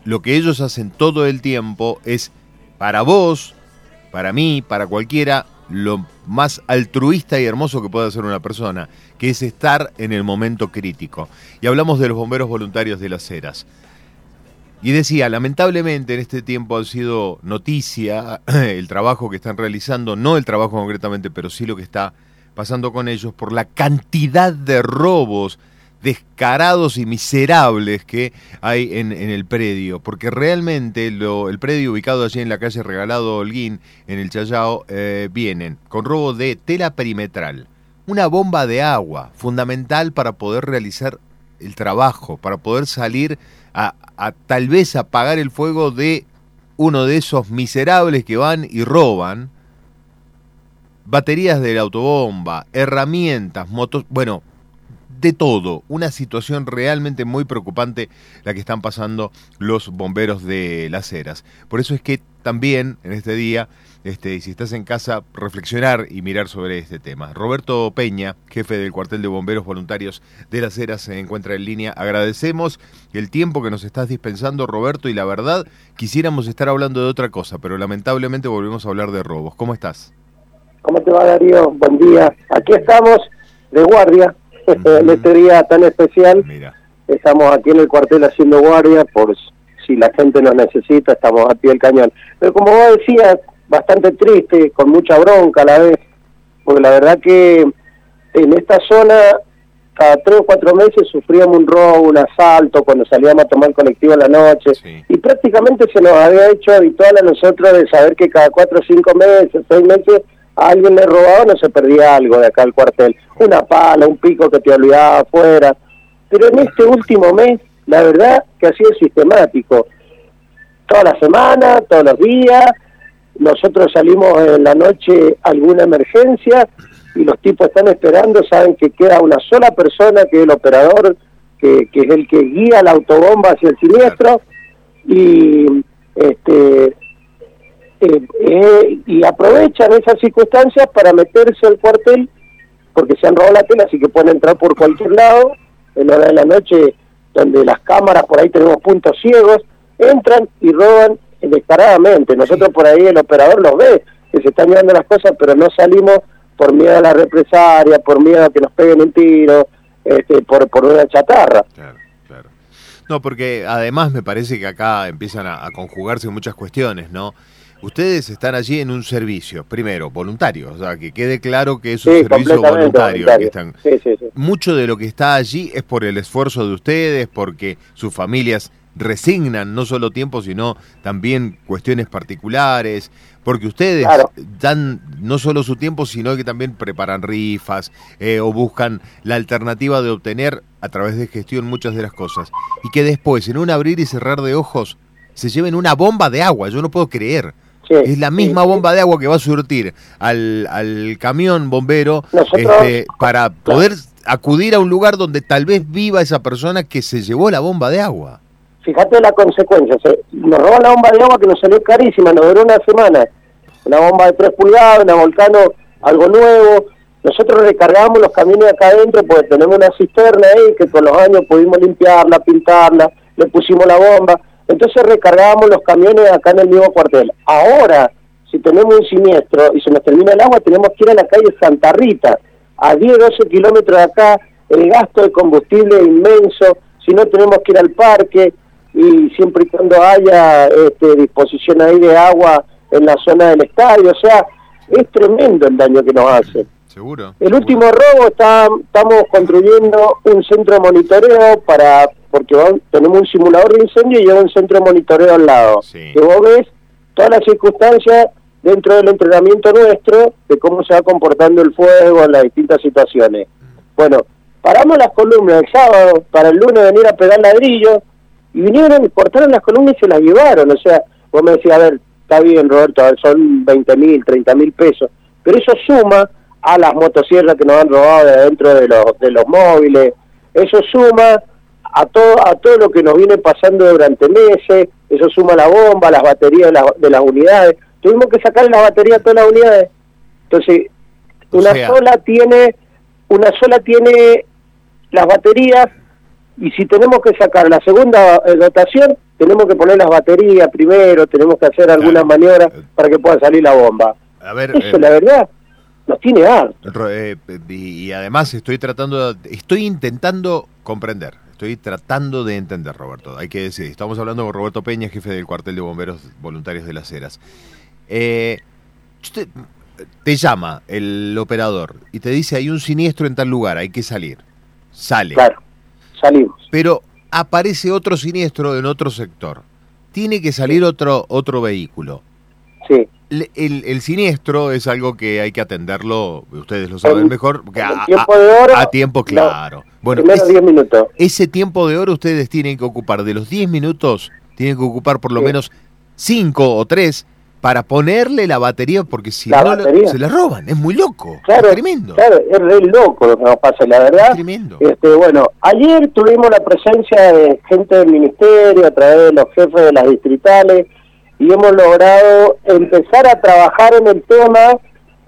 lo que ellos hacen todo el tiempo es para vos, para mí, para cualquiera, lo más altruista y hermoso que puede hacer una persona, que es estar en el momento crítico. Y hablamos de los bomberos voluntarios de Las Heras. Y decía, lamentablemente en este tiempo ha sido noticia el trabajo que están realizando, no el trabajo concretamente, pero sí lo que está pasando con ellos por la cantidad de robos descarados y miserables que hay en el predio, porque realmente el predio ubicado allí en la calle Regalado Holguín, en el Chayao, vienen con robo de tela perimetral, una bomba de agua fundamental para poder realizar el trabajo, para poder salir a tal vez apagar el fuego de uno de esos miserables que van y roban, baterías de la autobomba, herramientas, motos, bueno, de todo. Una situación realmente muy preocupante la que están pasando los bomberos de Las Heras. Por eso es que también en este día, si estás en casa, reflexionar y mirar sobre este tema. Roberto Peña, jefe del cuartel de bomberos voluntarios de Las Heras, se encuentra en línea. Agradecemos el tiempo que nos estás dispensando, Roberto, y la verdad quisiéramos estar hablando de otra cosa, pero lamentablemente volvemos a hablar de robos. ¿Cómo estás? ¿Cómo te va, Darío? Buen día. Aquí estamos de guardia. En este día tan especial. Mira. Estamos aquí en el cuartel haciendo guardia, por si la gente nos necesita, estamos a pie del cañón. Pero como vos decías, bastante triste, con mucha bronca a la vez, porque la verdad que en esta zona, cada 3 o 4 meses sufríamos un robo, un asalto, cuando salíamos a tomar colectivo en la noche, sí. Y prácticamente se nos había hecho habitual a nosotros de saber que cada 4 o 5 meses, 6 meses, a alguien le robaba, no se perdía algo de acá al cuartel, una pala, un pico que te olvidaba afuera, pero en este último mes, la verdad que ha sido sistemático, toda la semana, todos los días, nosotros salimos en la noche a alguna emergencia, y los tipos están esperando, saben que queda una sola persona, que es el operador, que es el que guía la autobomba hacia el siniestro, y y aprovechan esas circunstancias para meterse al cuartel, porque se han robado la tela, así que pueden entrar por cualquier lado, en hora de la noche, donde las cámaras, por ahí tenemos puntos ciegos, entran y roban descaradamente. Nosotros por ahí, el operador los ve, que se están llevando las cosas, pero no salimos por miedo a la represalia, por miedo a que nos peguen un tiro, por una chatarra. Claro. No, porque además me parece que acá empiezan a conjugarse muchas cuestiones, ¿no? Ustedes están allí en un servicio, primero, voluntario, o sea, que quede claro que es un servicio voluntario. Que están. Sí. Mucho de lo que está allí es por el esfuerzo de ustedes, porque sus familias resignan no solo tiempo, sino también cuestiones particulares, porque ustedes dan no solo su tiempo, sino que también preparan rifas o buscan la alternativa de obtener a través de gestión muchas de las cosas. Y que después, en un abrir y cerrar de ojos, se lleven una bomba de agua, yo no puedo creer. Sí, es la misma bomba de agua que va a surtir al camión bombero para poder acudir a un lugar donde tal vez viva esa persona que se llevó la bomba de agua. Fíjate la consecuencia, nos roban la bomba de agua que nos salió carísima, nos duró una semana, una bomba de 3 pulgadas, una Volcano, algo nuevo. Nosotros recargábamos los camiones acá adentro porque tenemos una cisterna ahí que con los años pudimos limpiarla, pintarla, le pusimos la bomba. Entonces recargábamos los camiones acá en el mismo cuartel. Ahora, si tenemos un siniestro y se nos termina el agua, tenemos que ir a la calle Santa Rita, a 10, 12 kilómetros de acá, el gasto de combustible es inmenso, si no tenemos que ir al parque, y siempre y cuando haya disposición ahí de agua en la zona del estadio, o sea, es tremendo el daño que nos hace. Seguro. El último robo, estamos construyendo un centro de monitoreo porque tenemos un simulador de incendio y hay un centro de monitoreo al lado. Sí. Que vos ves todas las circunstancias dentro del entrenamiento nuestro de cómo se va comportando el fuego en las distintas situaciones. Bueno, paramos las columnas el sábado para el lunes venir a pegar ladrillos y vinieron, cortaron las columnas y se las llevaron. O sea, vos me decías, a ver, está bien, Roberto, son 20.000, 30.000 pesos, pero eso suma a las motosierras que nos han robado de adentro de los móviles, eso suma a todo lo que nos viene pasando durante meses, eso suma la bomba, las baterías de las unidades. Tuvimos que sacar las baterías de todas las unidades. Entonces, una sola tiene las baterías, y si tenemos que sacar la segunda dotación, tenemos que poner las baterías primero, tenemos que hacer algunas maniobras para que pueda salir la bomba. A ver, eso la verdad nos tiene harto. Y además estoy intentando comprender, estoy tratando de entender, Roberto, hay que decir, estamos hablando con Roberto Peña, jefe del cuartel de bomberos voluntarios de Las Heras. Te llama el operador y te dice hay un siniestro en tal lugar, hay que salir. Sale. Claro, salimos. Pero aparece otro siniestro en otro sector. Tiene que salir otro vehículo. Sí. El siniestro es algo que hay que atenderlo, ustedes lo saben mejor, que a tiempo, claro. No, bueno, 10 minutos. Ese tiempo de oro ustedes tienen que ocupar, de los 10 minutos, tienen que ocupar por lo menos 5 o 3 para ponerle la batería, porque si no se la roban, es muy loco, claro, es tremendo. Claro, es re loco lo que nos pasa, la verdad. Es tremendo. Bueno, ayer tuvimos la presencia de gente del ministerio, a través de los jefes de las distritales, y hemos logrado empezar a trabajar en el tema,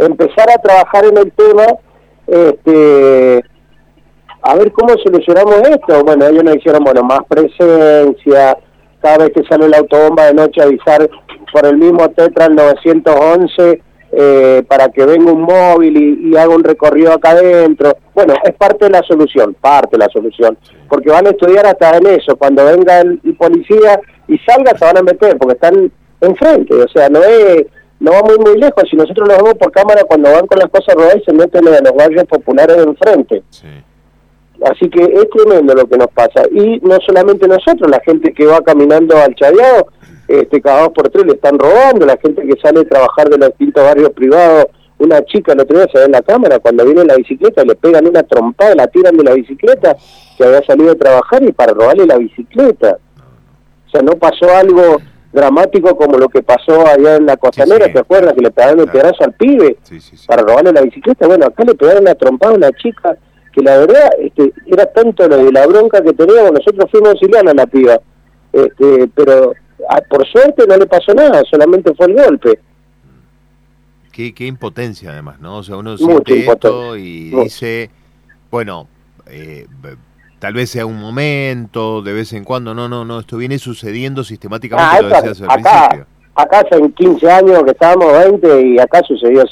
a ver cómo solucionamos esto. Bueno, ellos nos hicieron, más presencia, cada vez que sale la autobomba de noche avisar por el mismo Tetra el 911 para que venga un móvil y haga un recorrido acá adentro. Bueno, es parte de la solución, porque van a estudiar hasta en eso. Cuando venga el policía y salga se van a meter, porque están enfrente, o sea, no va muy lejos. Si nosotros los vemos por cámara cuando van con las cosas rodadas y se meten en los barrios populares de enfrente. Sí. Así que es tremendo lo que nos pasa. Y no solamente nosotros, la gente que va caminando al Chadeado, cada 2 por 3 le están robando, la gente que sale a trabajar de los distintos barrios privados. Una chica el otro día se ve en la cámara, cuando viene en la bicicleta le pegan una trompada, la tiran de la bicicleta, que había salido a trabajar y para robarle la bicicleta. O sea, no pasó algo dramático como lo que pasó allá en la Costanera, ¿te acuerdas? Que le pegaron el pedazo al pibe para robarle la bicicleta. Bueno, acá le pegaron una trompada a una chica que la verdad era tanto lo de la bronca que teníamos. Nosotros fuimos auxiliando a la piba, pero por suerte no le pasó nada, solamente fue el golpe. Qué impotencia además, ¿no? O sea, uno siente esto y dice, bueno, tal vez sea un momento, de vez en cuando, no, esto viene sucediendo sistemáticamente, lo decías al principio. Acá hace 15 años que estábamos 20 y acá sucedió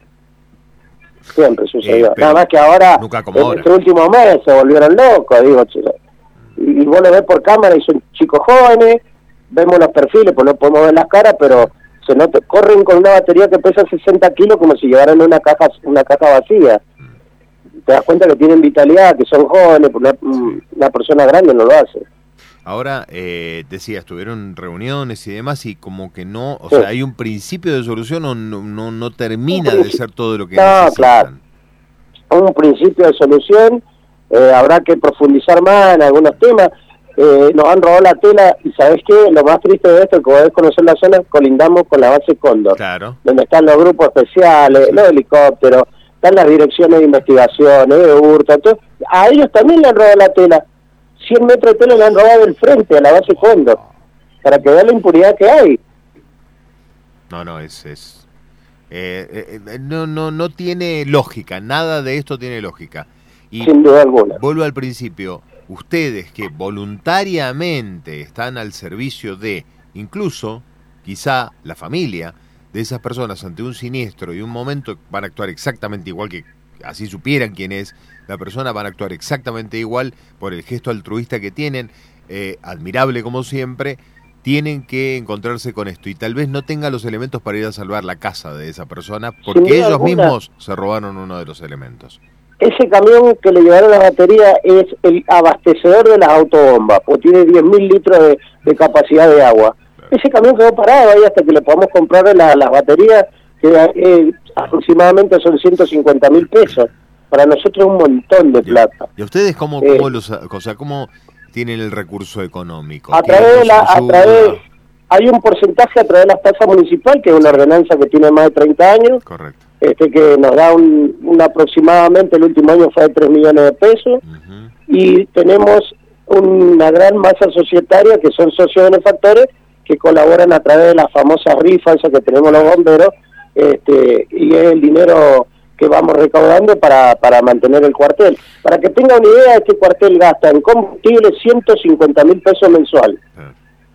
siempre sucedió. Nada más que ahora, en este último mes se volvieron locos, digo, y vos lo ves por cámara y son chicos jóvenes, vemos los perfiles, pues no podemos ver las caras, pero se nota, corren con una batería que pesa 60 kilos como si llevaran una caja vacía. Te das cuenta que tienen vitalidad, que son jóvenes, una persona grande no lo hace. Ahora, decías, tuvieron reuniones y demás, y como que no, o sea, hay un principio de solución o no termina de ser todo lo que necesitan. Claro, un principio de solución, habrá que profundizar más en algunos temas. Nos han robado la tela, y ¿sabés qué? Lo más triste de esto es que podés conocer la zona, colindamos con la base Cóndor, donde están los grupos especiales, los helicópteros, están las direcciones de investigaciones, de hurto, entonces, a ellos también le han robado la tela. 100 metros de tela le han robado del frente a la base Cóndor, para que vean la impunidad que hay. No tiene lógica, nada de esto tiene lógica. Y sin duda alguna. Vuelvo al principio, ustedes que voluntariamente están al servicio de, incluso, quizá, la familia de esas personas ante un siniestro y un momento, van a actuar exactamente igual, que así supieran quién es la persona, van a actuar exactamente igual por el gesto altruista que tienen, admirable como siempre. Tienen que encontrarse con esto y tal vez no tengan los elementos para ir a salvar la casa de esa persona, porque ellos mismos se robaron uno de los elementos. Ese camión que le llevaron la batería es el abastecedor de las autobombas, porque tiene 10.000 litros de capacidad de agua. Claro. Ese camión quedó parado ahí hasta que le podamos comprar las baterías, que aproximadamente son 150.000 pesos. Para nosotros es un montón de plata. ¿Y a ustedes cómo tienen el recurso económico? Hay un porcentaje a través de la tasa municipal, que es una ordenanza que tiene más de 30 años. Correcto. Que nos da aproximadamente, el último año fue de 3 millones de pesos, y tenemos una gran masa societaria que son socios benefactores que colaboran a través de las famosas rifas que tenemos los bomberos, y es el dinero que vamos recaudando para mantener el cuartel. Para que tenga una idea, este cuartel gasta en combustible 150.000 pesos mensual.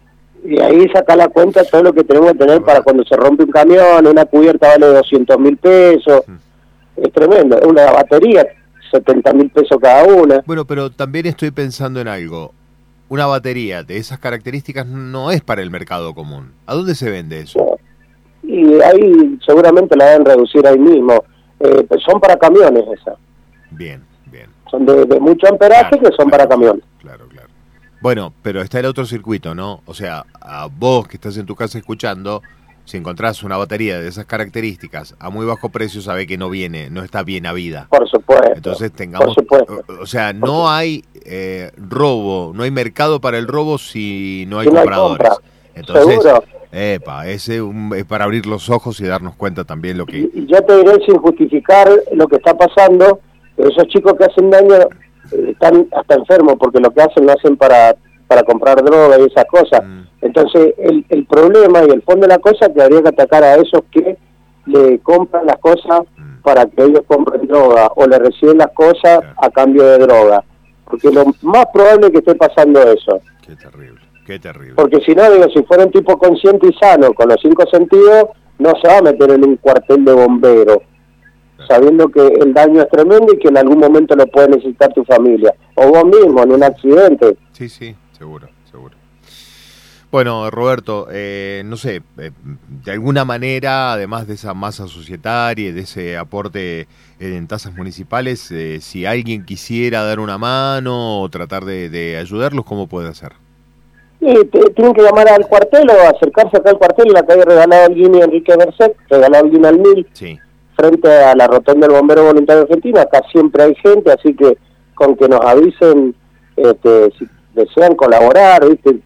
Y ahí saca la cuenta todo lo que tenemos que tener para cuando se rompe un camión, una cubierta vale 200.000 pesos, es tremendo, una batería, 70.000 pesos cada una. Bueno, pero también estoy pensando en algo. Una batería de esas características no es para el mercado común. ¿A dónde se vende eso? Y ahí seguramente la deben reducir ahí mismo. Pues son para camiones esas. Bien, bien. Son de mucho amperaje, que son para camiones. Claro, claro. Bueno, pero está el otro circuito, ¿no? O sea, a vos que estás en tu casa escuchando, si encontrás una batería de esas características a muy bajo precio, sabe que no está bien habida. Por supuesto. Entonces tengamos, o sea, no hay robo, no hay mercado para el robo si no hay compradores. Entonces, seguro. Es para abrir los ojos y darnos cuenta también lo que... Y yo te diré, sin justificar lo que está pasando, esos chicos que hacen daño están hasta enfermos, porque lo que hacen lo hacen para comprar droga y esas cosas. Entonces, el problema y el fondo de la cosa es que habría que atacar a esos que le compran las cosas para que ellos compren droga, o le reciben las cosas a cambio de droga. Porque lo más probable es que esté pasando eso. Qué terrible. Qué terrible. Porque si no, digo, si fuera un tipo consciente y sano, con los 5 sentidos, no se va a meter en un cuartel de bomberos, sabiendo que el daño es tremendo y que en algún momento lo puede necesitar tu familia. O vos mismo, en un accidente. Sí, seguro, seguro. Bueno, Roberto, no sé, de alguna manera, además de esa masa societaria y de ese aporte en tasas municipales, si alguien quisiera dar una mano o tratar de ayudarlos, ¿cómo puede hacer? Tienen que llamar al cuartel o acercarse acá al cuartel en la calle Regalado Alguini Enrique Berset, Regalado Alguini al 1000, frente a la rotonda del Bombero Voluntario Argentino. Acá siempre hay gente, así que con que nos avisen si desean colaborar, ¿viste?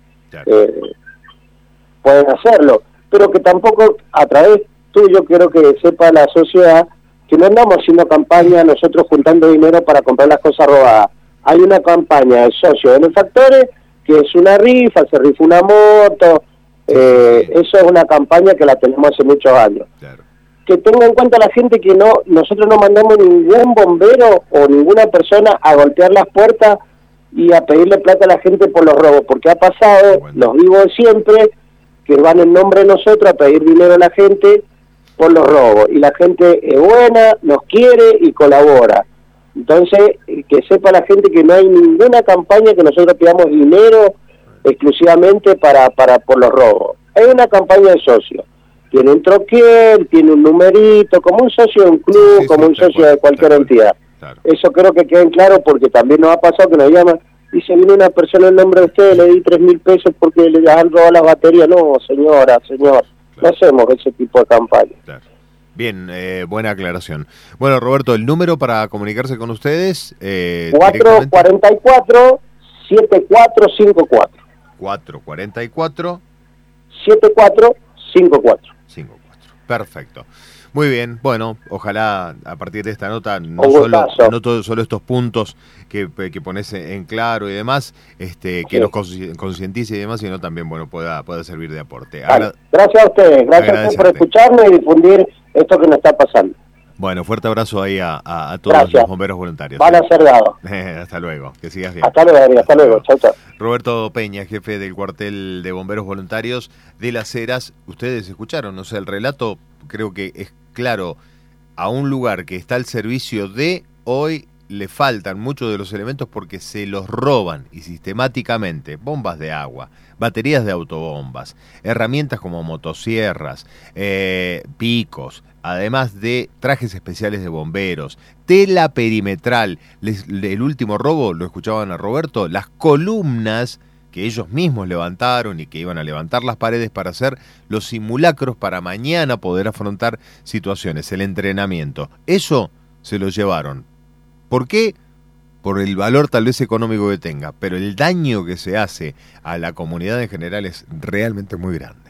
Pueden hacerlo, pero que tampoco a través tuyo quiero que sepa la sociedad que no andamos haciendo campaña nosotros juntando dinero para comprar las cosas robadas. Hay una campaña de socios benefactores que es una rifa, se rifa una moto, eso es una campaña que la tenemos hace muchos años. Que tenga en cuenta la gente que nosotros no mandamos ningún bombero o ninguna persona a golpear las puertas y a pedirle plata a la gente por los robos, porque ha pasado, los vivos siempre, que van en nombre de nosotros a pedir dinero a la gente por los robos, y la gente es buena, nos quiere y colabora. Entonces, que sepa la gente que no hay ninguna campaña que nosotros pidamos dinero exclusivamente por los robos. Hay una campaña de socios. Tiene un troquel, tiene un numerito, como un socio de un club, como un socio de cualquier entidad. Eso creo que quede claro, porque también nos ha pasado que nos llaman, dice, viene una persona en nombre de usted, le di 3.000 pesos porque le han robado las baterías. No, señor, no hacemos ese tipo de campaña. Bien, buena aclaración. Bueno, Roberto, el número para comunicarse con ustedes... 444-7454. 444... 7454. Perfecto. Muy bien, bueno, ojalá a partir de esta nota no solo estos puntos que pones en claro y demás, que nos concientice y demás, sino también pueda servir de aporte. Gracias a ustedes, gracias por escucharme y difundir esto que nos está pasando. Bueno, fuerte abrazo ahí a todos los bomberos voluntarios. Van a ser dados. Hasta luego, que sigas bien. Hasta luego. Chau. Roberto Peña, jefe del cuartel de bomberos voluntarios de Las Heras. Ustedes escucharon, no sé, el relato creo que es claro. A un lugar que está al servicio de, hoy le faltan muchos de los elementos porque se los roban y sistemáticamente. Bombas de agua, baterías de autobombas, herramientas como motosierras, picos, además de trajes especiales de bomberos, tela perimetral. El último robo, lo escuchaban a Roberto, las columnas que ellos mismos levantaron y que iban a levantar las paredes para hacer los simulacros para mañana poder afrontar situaciones, el entrenamiento. Eso se lo llevaron. ¿Por qué? Por el valor tal vez económico que tenga, pero el daño que se hace a la comunidad en general es realmente muy grande.